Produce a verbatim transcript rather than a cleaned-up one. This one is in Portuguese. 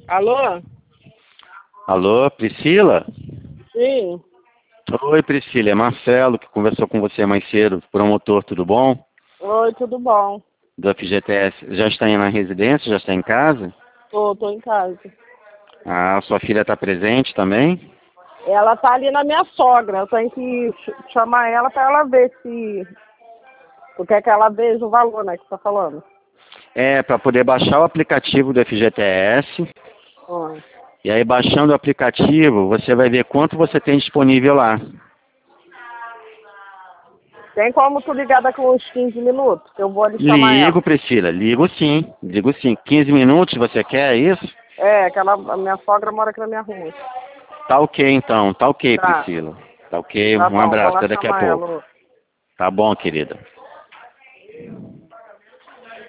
Alô? Alô, Priscila? Sim. Oi, Priscila, é Marcelo que conversou com você mais cedo, promotor, tudo bom? Oi, tudo bom? Do F G T S. Já está aí na residência? Já está em casa? Tô, tô em casa. Ah, sua filha está presente também? Ela tá ali na minha sogra. Eu tenho que ch- chamar ela pra ela ver se... O que é que ela veja o valor, né, que você tá falando. É, para poder baixar o aplicativo do F G T S. Ó. E aí, baixando o aplicativo, você vai ver quanto você tem disponível lá. Tem como tu ligar daqui uns quinze minutos? Que eu vou ali chamar Ligo, ela. Priscila, ligo sim, ligo sim. quinze minutos, você quer isso? É, que ela, a minha sogra mora aqui na minha rua. Tá ok então, tá ok, Tá, Priscila. Tá ok, tá um bom, vou abraço, lá até daqui a chamar pouco. ela. Tá bom, querida.